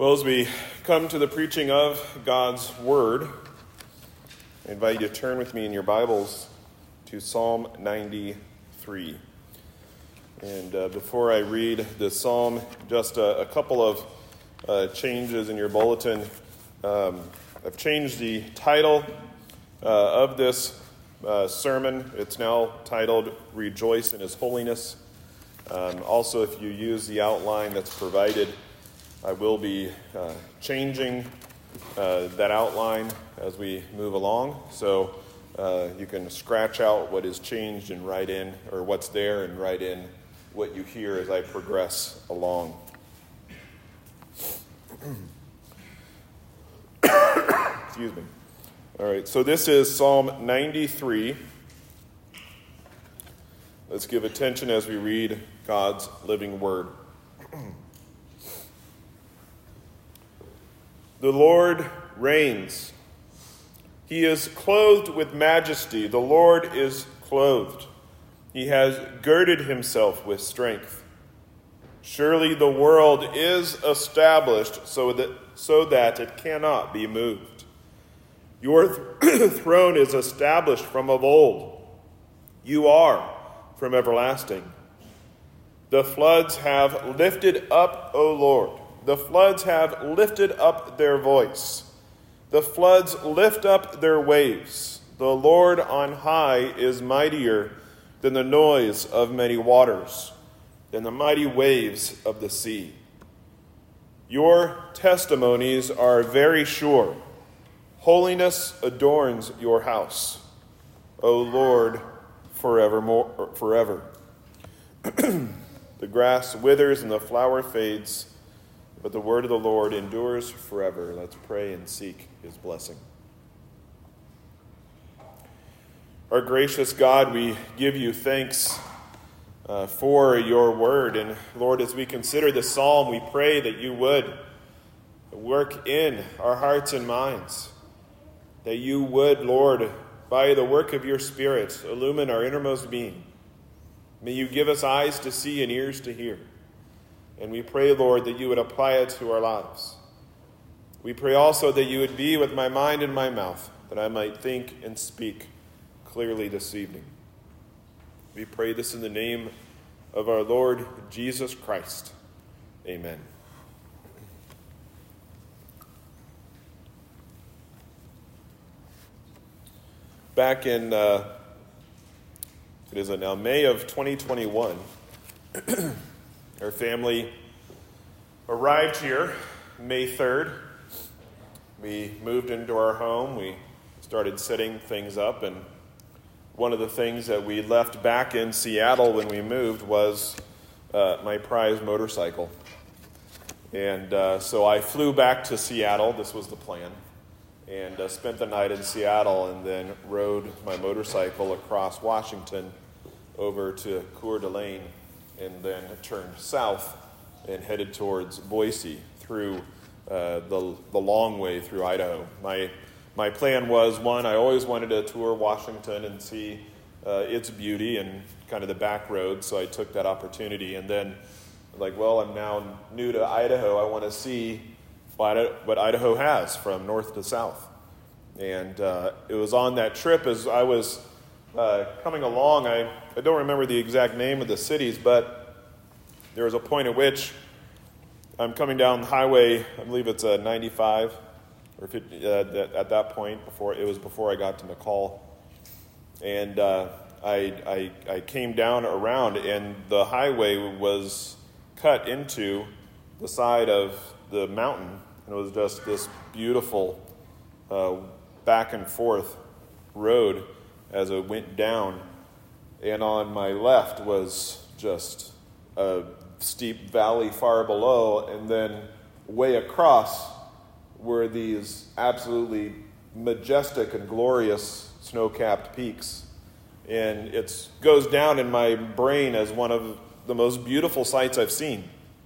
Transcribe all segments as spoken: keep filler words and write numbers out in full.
Well, as we come to the preaching of God's Word, I invite you to turn with me in your Bibles to Psalm ninety-three. And uh, before I read the psalm, just a, a couple of uh, changes in your bulletin. Um, I've changed the title uh, of this uh, sermon. It's now titled Rejoice in His Holiness. Um, also, if you use the outline that's provided, I will be uh, changing uh, that outline as we move along. So uh, you can scratch out what is changed and write in, or what's there and write in what you hear as I progress along. Excuse me. All right, so this is Psalm ninety-three. Let's give attention as we read God's living word. The Lord reigns. He is clothed with majesty. The Lord is clothed. He has girded himself with strength. Surely the world is established so that, so that it cannot be moved. Your th- throne is established from of old. You are from everlasting. The floods have lifted up, O Lord. The floods have lifted up their voice. The floods lift up their waves. The Lord on high is mightier than the noise of many waters, than the mighty waves of the sea. Your testimonies are very sure. Holiness adorns your house, O Lord, forevermore, forever. The grass withers and the flower fades, but the word of the Lord endures forever. Let's pray and seek his blessing. Our gracious God, we give you thanks uh, for your word. And Lord, as we consider the psalm, we pray that you would work in our hearts and minds. That you would, Lord, by the work of your Spirit, illumine our innermost being. May you give us eyes to see and ears to hear. And we pray, Lord, that you would apply it to our lives. We pray also that you would be with my mind and my mouth, that I might think and speak clearly this evening. We pray this in the name of our Lord Jesus Christ. Amen. Back in, uh, it is now May of twenty twenty-one, our family arrived here May third. We moved into our home. We started setting things up, and one of the things that we left back in Seattle when we moved was uh, my prized motorcycle. And uh, so I flew back to Seattle. This was the plan. And uh, spent the night in Seattle and then rode my motorcycle across Washington over to Coeur d'Alene and then turned south and headed towards Boise through uh, the the long way through Idaho. My my plan was, one, I always wanted to tour Washington and see uh, its beauty and kind of the back roads, so I took that opportunity. And then, like, well, I'm now new to Idaho. I want to see what Idaho has from north to south. And uh, it was on that trip as I was uh, coming along, I, I don't remember the exact name of the cities, but there was a point at which I'm coming down the highway, I believe it's uh, ninety-five, or fifty, uh, at that point, before it was before I got to McCall. And uh, I, I, I came down around, and the highway was cut into the side of the mountain. It was just this beautiful uh, back and forth road as it went down. And on my left was just a steep valley far below. And then way across were these absolutely majestic and glorious snow-capped peaks. And it goes down in my brain as one of the most beautiful sights I've seen.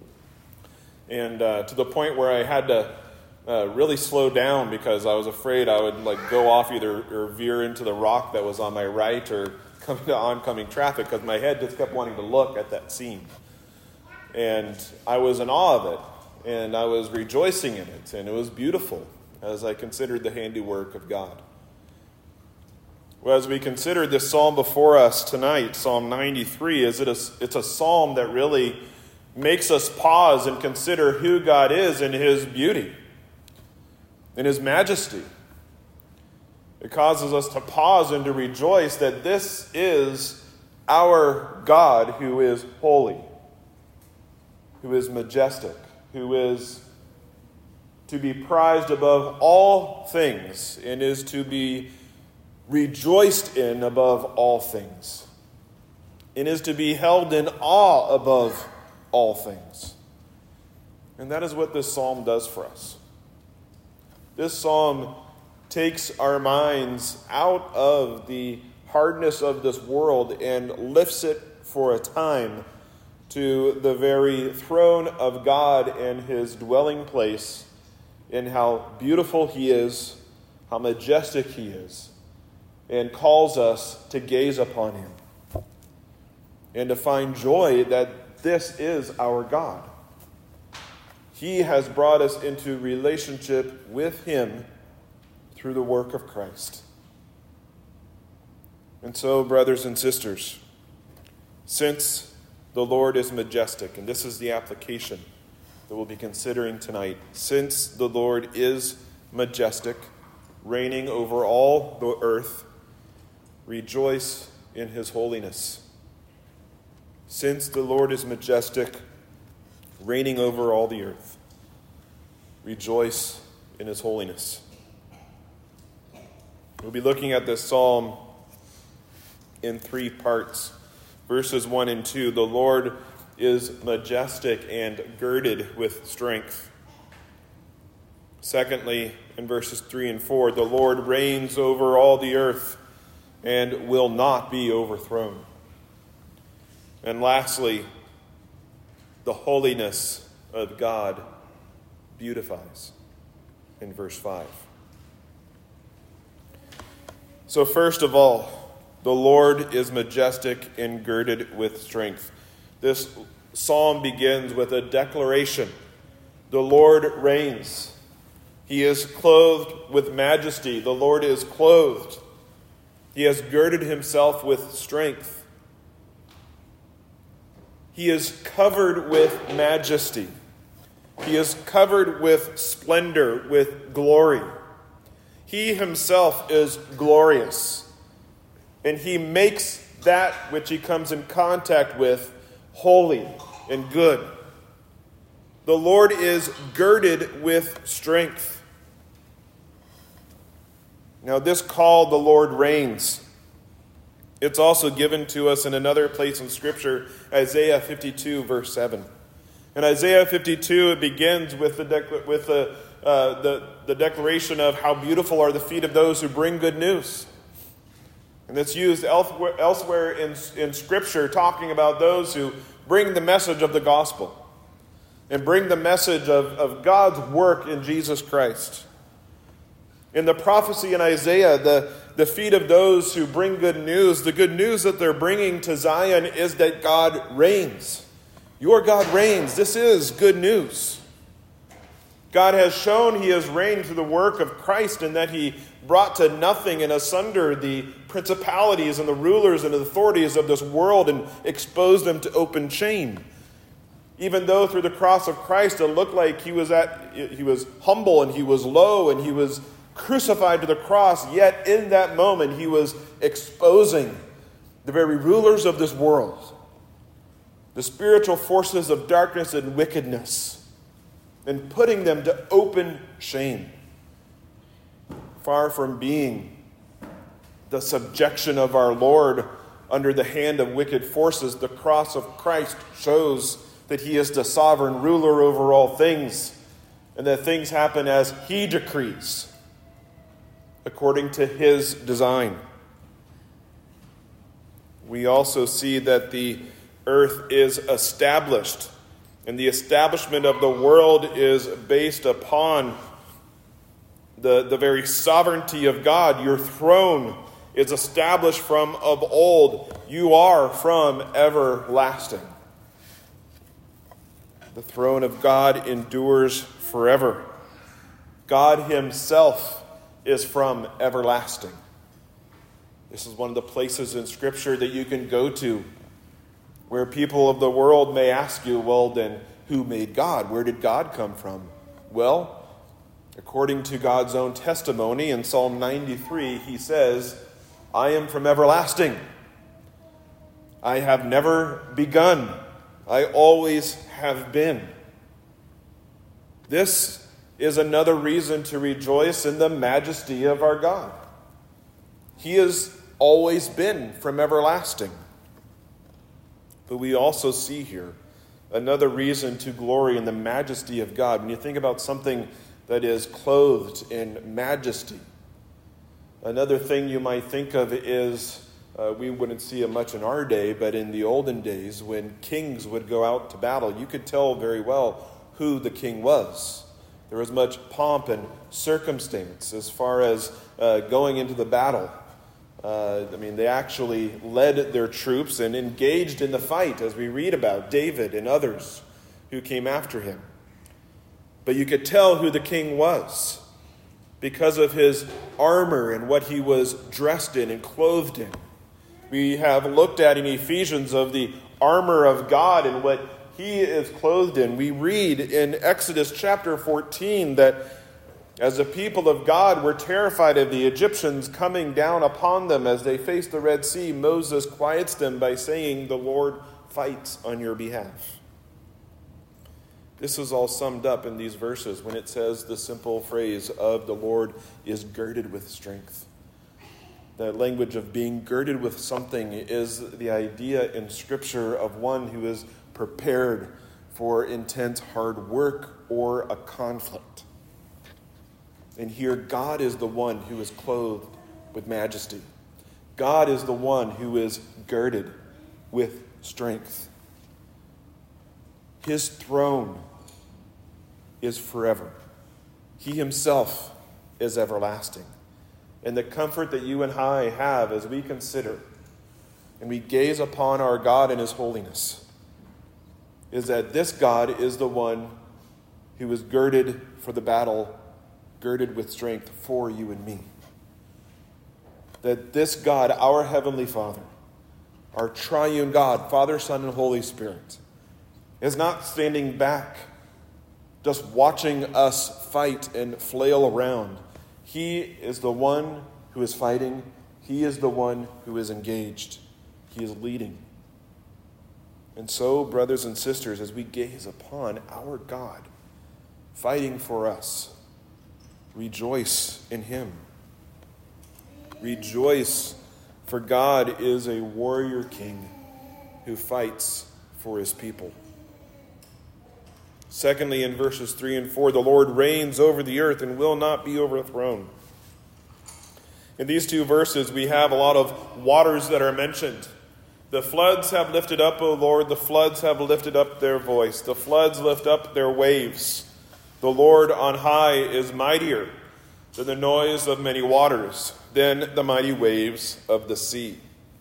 And uh, to the point where I had to uh, really slow down because I was afraid I would like go off either or veer into the rock that was on my right or come into oncoming traffic, because my head just kept wanting to look at that scene. And I was in awe of it. and I was rejoicing in it, and it was beautiful as I considered the handiwork of God. Well, as we consider this psalm before us tonight, Psalm ninety-three, is it a, it's a psalm that really makes us pause and consider who God is in his beauty, in his majesty. It causes us to pause and to rejoice that this is our God who is holy, who is majestic, who is to be prized above all things and is to be rejoiced in above all things, and is to be held in awe above all things. And that is what this psalm does for us. This psalm takes our minds out of the hardness of this world and lifts it for a time to the very throne of God and his dwelling place, in how beautiful he is, how majestic he is, and calls us to gaze upon him and to find joy that this is our God. He has brought us into relationship with him through the work of Christ. And so, brothers and sisters, since the Lord is majestic, and this is the application that we'll be considering tonight, since the Lord is majestic, reigning over all the earth, rejoice in his holiness. Since the Lord is majestic, reigning over all the earth, rejoice in his holiness. We'll be looking at this psalm in three parts. Verses one and two, the Lord is majestic and girded with strength. Secondly, in verses three and four, the Lord reigns over all the earth and will not be overthrown. And lastly, the holiness of God beautifies in verse five. So first of all, the Lord is majestic and girded with strength. This psalm begins with a declaration. The Lord reigns. He is clothed with majesty. The Lord is clothed. He has girded himself with strength. He is covered with majesty. He is covered with splendor, with glory. He himself is glorious, and he makes that which he comes in contact with holy and good. The Lord is girded with strength. Now, this call, the Lord reigns, it's also given to us in another place in Scripture, Isaiah fifty-two, verse seven. In Isaiah fifty-two, it begins with the dec- with the, uh, the the declaration of how beautiful are the feet of those who bring good news. And it's used elsewhere, elsewhere in, in Scripture, talking about those who bring the message of the gospel and bring the message of, of God's work in Jesus Christ. In the prophecy in Isaiah, the, the feet of those who bring good news, the good news that they're bringing to Zion is that God reigns. Your God reigns. This is good news. God has shown he has reigned through the work of Christ, and that he brought to nothing and asunder the principalities and the rulers and the authorities of this world and exposed them to open shame. Even though through the cross of Christ it looked like he was at he was humble and he was low and he was crucified to the cross, yet in that moment he was exposing the very rulers of this world, the spiritual forces of darkness and wickedness, and putting them to open shame. Far from being the subjection of our Lord under the hand of wicked forces, the cross of Christ shows that he is the sovereign ruler over all things, and that things happen as he decrees, according to his design. We also see that the earth is established, and the establishment of the world is based upon the, the very sovereignty of God. Your throne is established from of old. You are from everlasting. The throne of God endures forever. God himself is from everlasting. This is one of the places in Scripture that you can go to where people of the world may ask you, well, then who made God? Where did God come from? Well, according to God's own testimony in Psalm ninety-three, he says, I am from everlasting. I have never begun. I always have been. This is another reason to rejoice in the majesty of our God. He has always been from everlasting. But we also see here another reason to glory in the majesty of God. When you think about something that is clothed in majesty, another thing you might think of is, uh, we wouldn't see it much in our day, but in the olden days when kings would go out to battle, you could tell very well who the king was. There was much pomp and circumstance as far as uh, going into the battle. Uh, I mean, they actually led their troops and engaged in the fight, as we read about David and others who came after him. But you could tell who the king was because of his armor and what he was dressed in and clothed in. We have looked at in Ephesians of the armor of God and what he is clothed in. We read in Exodus chapter fourteen that as the people of God were terrified of the Egyptians coming down upon them as they faced the Red Sea, Moses quiets them by saying, the Lord fights on your behalf. This is all summed up in these verses when it says the simple phrase of the Lord is girded with strength. That language of being girded with something is the idea in Scripture of one who is prepared for intense hard work or a conflict. And here, God is the one who is clothed with majesty. God is the one who is girded with strength. His throne is forever. He himself is everlasting. And the comfort that you and I have as we consider and we gaze upon our God and his holiness is that this God is the one who is girded for the battle, girded with strength for you and me. That this God, our Heavenly Father, our triune God, Father, Son, and Holy Spirit, is not standing back, just watching us fight and flail around. He is the one who is fighting. He is the one who is engaged. He is leading. And so, brothers and sisters, as we gaze upon our God fighting for us, rejoice in him. Rejoice, for God is a warrior king who fights for his people. Secondly, in verses three and four, the Lord reigns over the earth and will not be overthrown. In these two verses, we have a lot of waters that are mentioned. The floods have lifted up, O Lord, the floods have lifted up their voice. The floods lift up their waves. The Lord on high is mightier than the noise of many waters, than the mighty waves of the sea.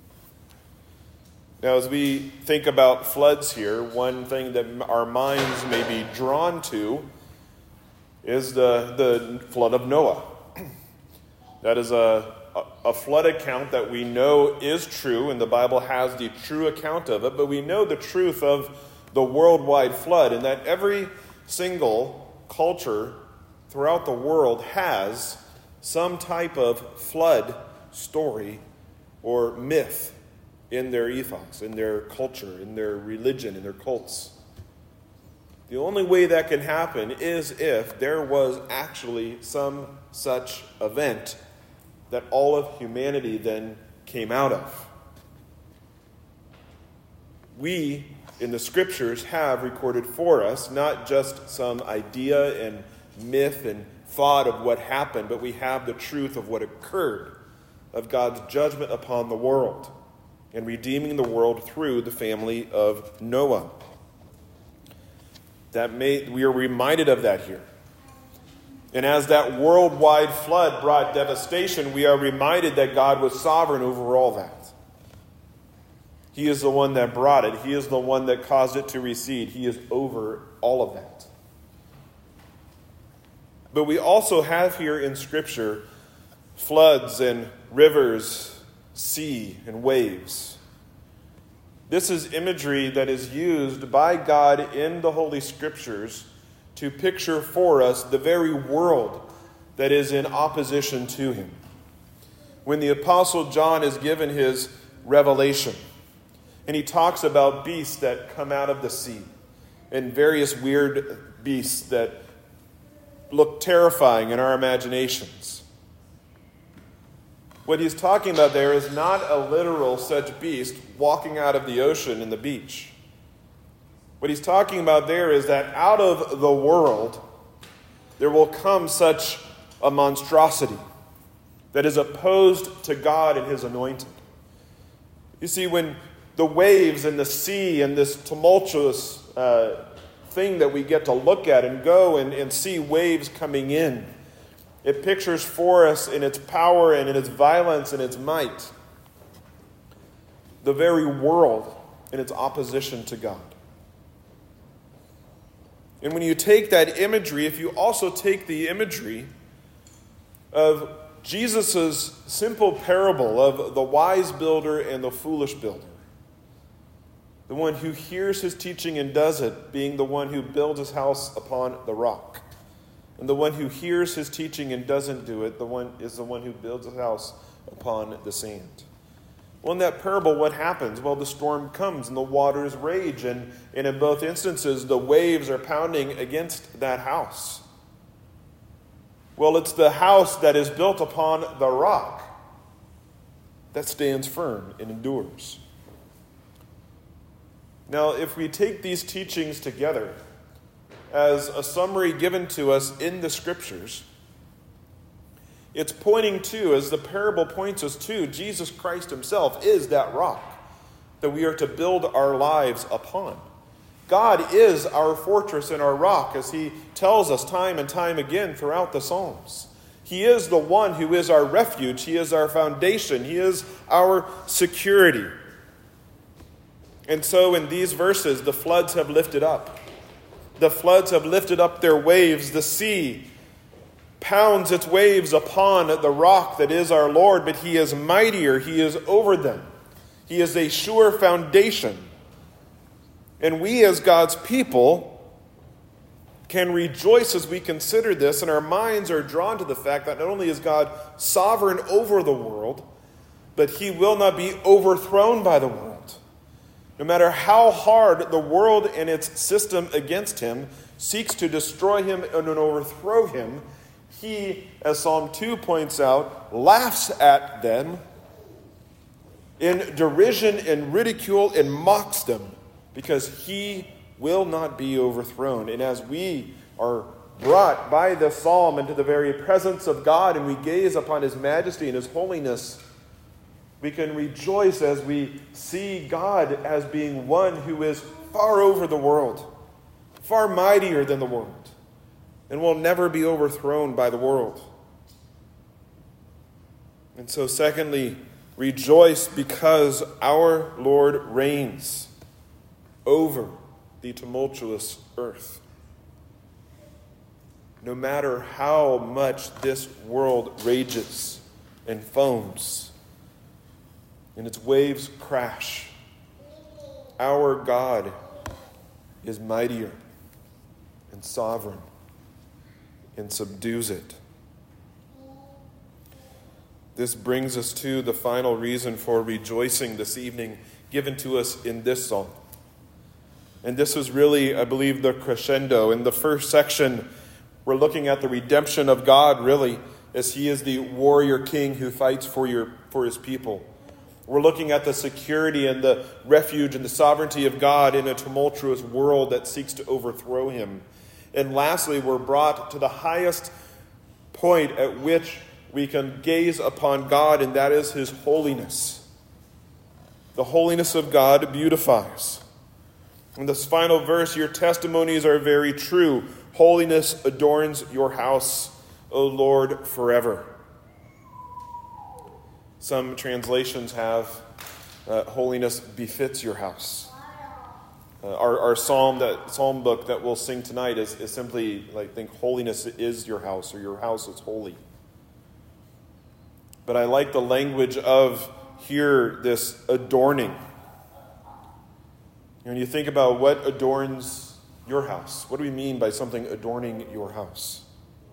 Now, as we think about floods here, one thing that our minds may be drawn to is the, the flood of Noah. That is a, a, a flood account that we know is true, and the Bible has the true account of it, but we know the truth of the worldwide flood, and that every single culture throughout the world has some type of flood story or myth in their ethos, in their culture, in their religion, in their cults. The only way that can happen is if there was actually some such event that all of humanity then came out of. We, in the Scriptures, have recorded for us not just some idea and myth and thought of what happened, but we have the truth of what occurred, of God's judgment upon the world and redeeming the world through the family of Noah. That may, we are reminded of that here. And as that worldwide flood brought devastation, we are reminded that God was sovereign over all that. He is the one that brought it. He is the one that caused it to recede. He is over all of that. But we also have here in Scripture floods and rivers, sea and waves. This is imagery that is used by God in the Holy Scriptures to picture for us the very world that is in opposition to him. When the Apostle John is given his revelation, and he talks about beasts that come out of the sea, and various weird beasts that look terrifying in our imaginations. What he's talking about there is not a literal such beast walking out of the ocean in the beach. What he's talking about there is that out of the world there will come such a monstrosity that is opposed to God and his anointed. You see, when the waves and the sea and this tumultuous uh, thing that we get to look at and go and, and see waves coming in, it pictures for us in its power and in its violence and its might the very world in its opposition to God. And when you take that imagery, if you also take the imagery of Jesus' simple parable of the wise builder and the foolish builder, the one who hears his teaching and does it, being the one who builds his house upon the rock. And the one who hears his teaching and doesn't do it, the one is the one who builds his house upon the sand. Well, in that parable, what happens? Well, the storm comes and the waters rage, and, and in both instances, the waves are pounding against that house. Well, it's the house that is built upon the rock that stands firm and endures. Now, if we take these teachings together as a summary given to us in the Scriptures, it's pointing to, as the parable points us to, Jesus Christ himself is that rock that we are to build our lives upon. God is our fortress and our rock, as he tells us time and time again throughout the Psalms. He is the one who is our refuge. He is our foundation. He is our security. And so in these verses, the floods have lifted up. The floods have lifted up their waves. The sea pounds its waves upon the rock that is our Lord, but he is mightier. He is over them. He is a sure foundation. And we as God's people can rejoice as we consider this, and our minds are drawn to the fact that not only is God sovereign over the world, but he will not be overthrown by the world. No matter how hard the world and its system against him seeks to destroy him and overthrow him, he, as Psalm two points out, laughs at them in derision and ridicule and mocks them, because he will not be overthrown. And as we are brought by the psalm into the very presence of God and we gaze upon his majesty and his holiness, we can rejoice as we see God as being one who is far over the world, far mightier than the world, and will never be overthrown by the world. And so, secondly, rejoice because our Lord reigns over the tumultuous earth. No matter how much this world rages and foams and its waves crash, our God is mightier and sovereign and subdues it. This brings us to the final reason for rejoicing this evening given to us in this psalm. And this is really, I believe, the crescendo. In the first section, we're looking at the redemption of God, really, as he is the warrior king who fights for your for his people. We're looking at the security and the refuge and the sovereignty of God in a tumultuous world that seeks to overthrow him. And lastly, we're brought to the highest point at which we can gaze upon God, and that is his holiness. The holiness of God beautifies. In this final verse, your testimonies are very true. Holiness adorns your house, O Lord, forever. Some translations have Uh, holiness befits your house. Uh, our, our psalm, that psalm book that we'll sing tonight is, is simply, like, think holiness is your house, or your house is holy. But I like the language of here, this adorning. When you think about what adorns your house, what do we mean by something adorning your house?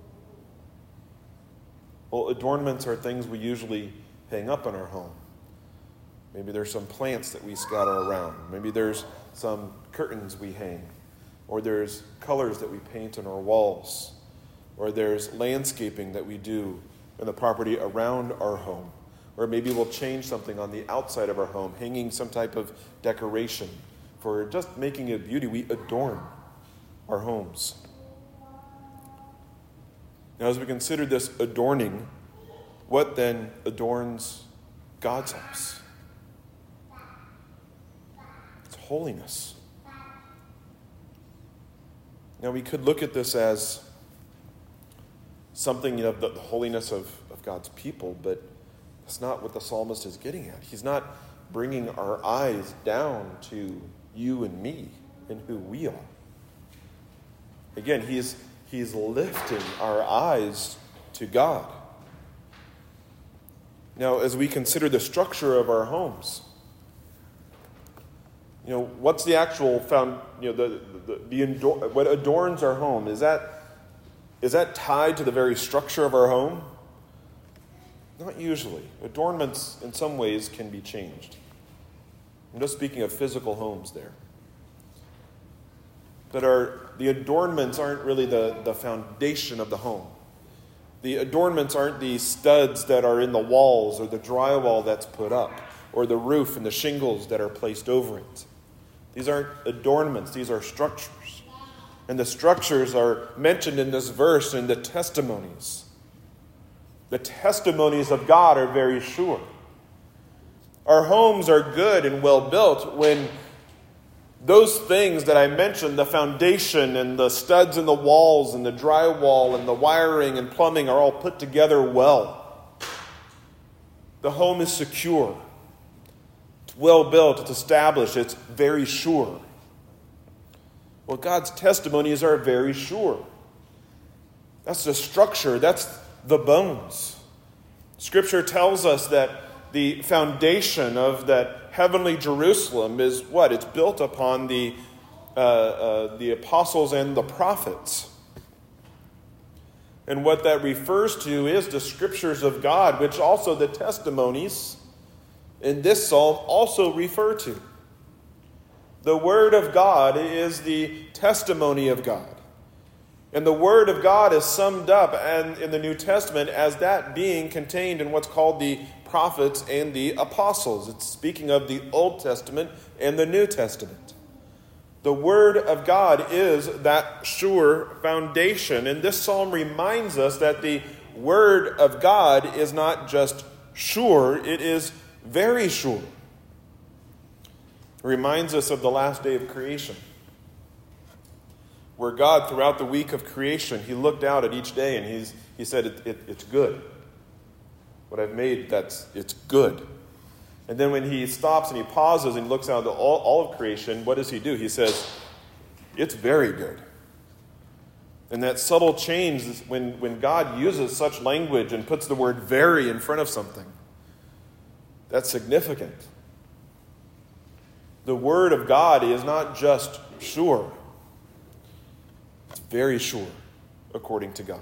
Well, adornments are things we usually hang up in our home. Maybe there's some plants that we scatter around. Maybe there's some curtains we hang. Or there's colors that we paint on our walls. Or there's landscaping that we do in the property around our home. Or maybe we'll change something on the outside of our home, hanging some type of decoration. For just making it beauty, we adorn our homes. Now, as we consider this adorning, what then adorns God's house? It's holiness. Now, we could look at this as something, you know, the, the holiness of, of God's people, but that's not what the psalmist is getting at. He's not bringing our eyes down to you and me and who we are. Again, he's, he's lifting our eyes to God. Now, as we consider the structure of our homes, you know, what's the actual found, you know, the, the, the, the what adorns our home? Is that, is that tied to the very structure of our home? Not usually. Adornments, in some ways, can be changed. I'm just speaking of physical homes there. That are, the adornments aren't really the, the foundation of the home. The adornments aren't the studs that are in the walls or the drywall that's put up or the roof and the shingles that are placed over it. These aren't adornments. These are structures. And the structures are mentioned in this verse in the testimonies. The testimonies of God are very sure. Our homes are good and well built when those things that I mentioned, the foundation and the studs in the walls and the drywall and the wiring and plumbing are all put together well. The home is secure. It's well built. It's established. It's very sure. Well, God's testimonies are very sure. That's the structure. That's the bones. Scripture tells us that the foundation of that heavenly Jerusalem is what? It's built upon the uh, uh, the apostles and the prophets. And what that refers to is the scriptures of God, which also the testimonies in this psalm also refer to. The word of God is the testimony of God. And the word of God is summed up and in the New Testament as that being contained in what's called the prophets and the apostles. It's speaking of the Old Testament and the New Testament. The word of God is that sure foundation. And this psalm reminds us that the word of God is not just sure, it is very sure. It reminds us of the last day of creation, where God, throughout the week of creation, he looked out at each day and he's, he said, it, it, it's good. What I've made, that's it's good. And then when he stops and he pauses and looks out at all, all of creation, what does he do? He says, it's very good. And that subtle change is when, when God uses such language and puts the word very in front of something. That's significant. The word of God is not just sure. It's very sure, according to God.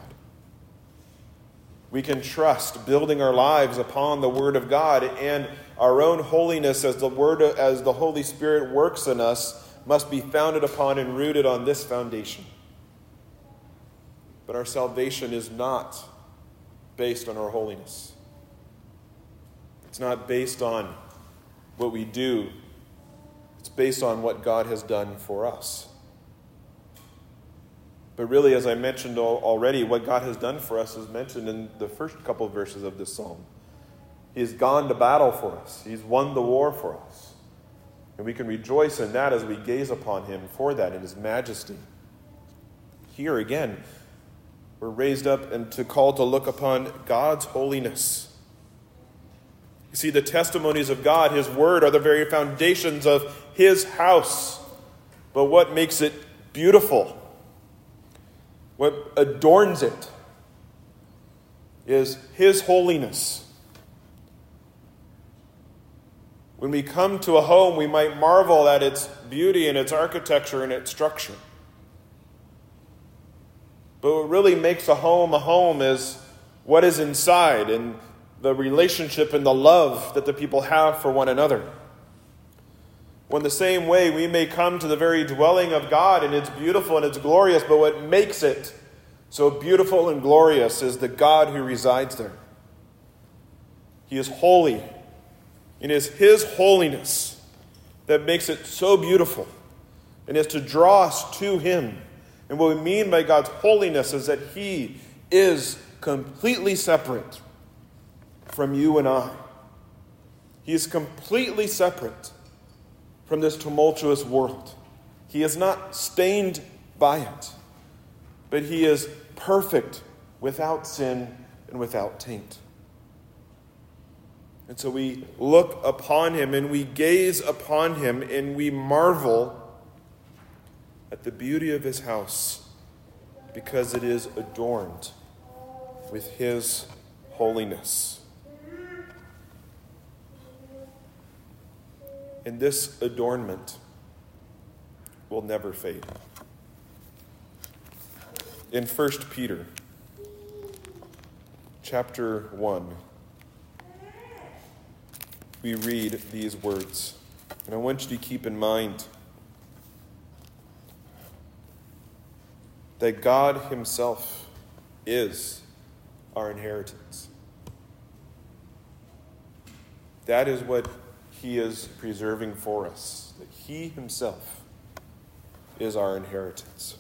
We can trust building our lives upon the word of God, and our own holiness as the word as the Holy Spirit works in us must be founded upon and rooted on this foundation. But our salvation is not based on our holiness. It's not based on what we do. It's based on what God has done for us. But really, as I mentioned already, what God has done for us is mentioned in the first couple of verses of this psalm. He has gone to battle for us. He's won the war for us. And we can rejoice in that as we gaze upon him for that in his majesty. Here again, we're raised up and to call to look upon God's holiness. You see, the testimonies of God, his word, are the very foundations of his house. But what makes it beautiful, what adorns it, is his holiness. When we come to a home, we might marvel at its beauty and its architecture and its structure. But what really makes a home a home is what is inside and the relationship and the love that the people have for one another. Well, in the same way, we may come to the very dwelling of God, and it's beautiful and it's glorious, but what makes it so beautiful and glorious is the God who resides there. He is holy. It is his holiness that makes it so beautiful, and is to draw us to him. And what we mean by God's holiness is that he is completely separate from you and I. He is completely separate from this tumultuous world. He is not stained by it, but he is perfect, without sin and without taint. And so we look upon him and we gaze upon him and we marvel at the beauty of his house, because it is adorned with his holiness. And this adornment will never fade. In First Peter chapter one, we read these words. And I want you to keep in mind that God himself is our inheritance. That is what he is preserving for us, that he himself is our inheritance.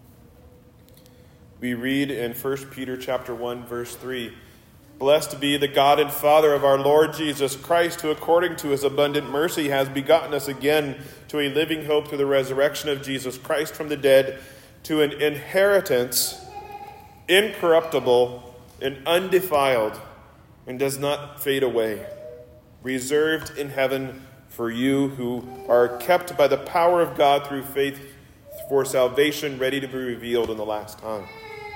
We read in First Peter chapter one, verse three, "Blessed be the God and Father of our Lord Jesus Christ, who according to his abundant mercy has begotten us again to a living hope through the resurrection of Jesus Christ from the dead, to an inheritance incorruptible and undefiled and does not fade away, reserved in heaven for you who are kept by the power of God through faith for salvation, ready to be revealed in the last time."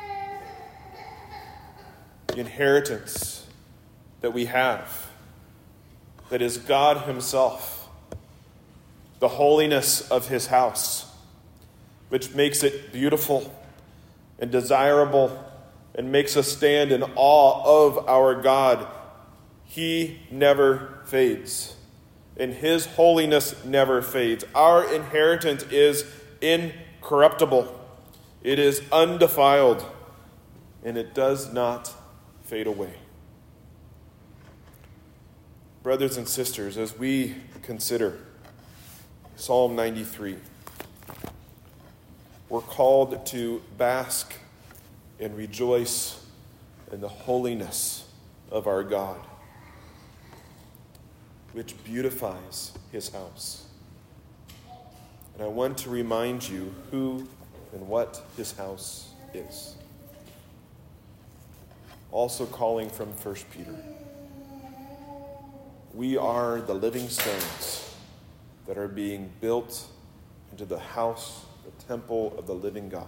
The inheritance that we have, that is God himself, the holiness of his house, which makes it beautiful and desirable and makes us stand in awe of our God. He never fades, and his holiness never fades. Our inheritance is incorruptible. It is undefiled, and it does not fade away. Brothers and sisters, as we consider Psalm ninety-three, we're called to bask and rejoice in the holiness of our God, which beautifies his house. And I want to remind you who and what his house is. Also calling from First Peter. We are the living stones that are being built into the house, the temple of the living God.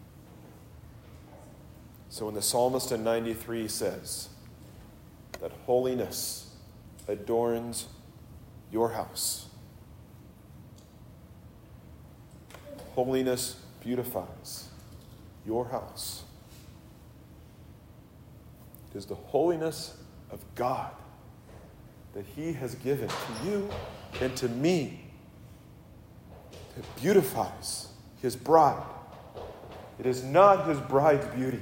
So when the psalmist in ninety-three says that holiness adorns your house, holiness beautifies your house, it is the holiness of God that he has given to you and to me that beautifies his bride. It is not his bride's beauty.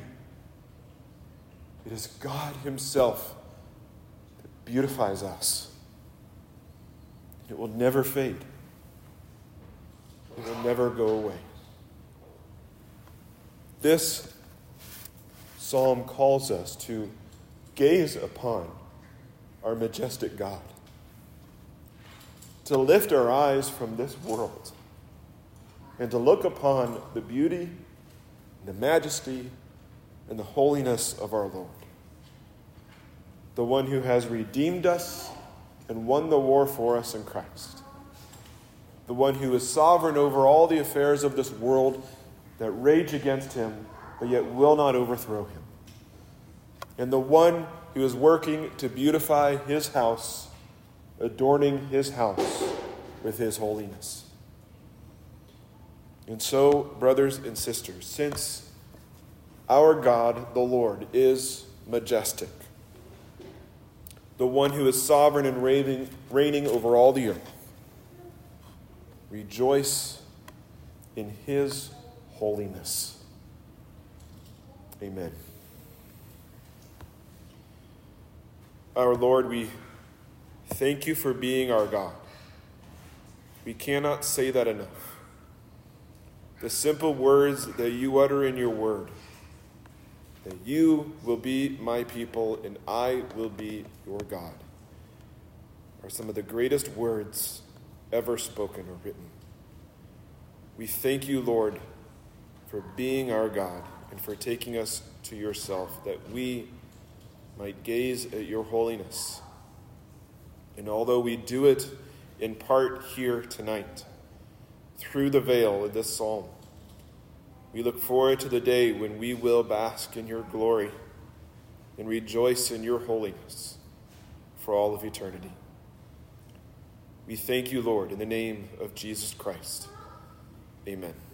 It is God himself that beautifies us. It will never fade. It will never go away. This psalm calls us to gaze upon our majestic God, to lift our eyes from this world and to look upon the beauty, the majesty, and the holiness of our Lord, the one who has redeemed us and won the war for us in Christ. The one who is sovereign over all the affairs of this world that rage against him, but yet will not overthrow him. And the one who is working to beautify his house, adorning his house with his holiness. And so, brothers and sisters, since our God, the Lord, is majestic, the one who is sovereign and reigning, reigning over all the earth, rejoice in his holiness. Amen. Our Lord, we thank you for being our God. We cannot say that enough. The simple words that you utter in your word, that you will be my people and I will be your God, are some of the greatest words ever spoken or written. We thank you, Lord, for being our God and for taking us to yourself, that we might gaze at your holiness. And although we do it in part here tonight, through the veil of this psalm, we look forward to the day when we will bask in your glory and rejoice in your holiness for all of eternity. We thank you, Lord, in the name of Jesus Christ. Amen.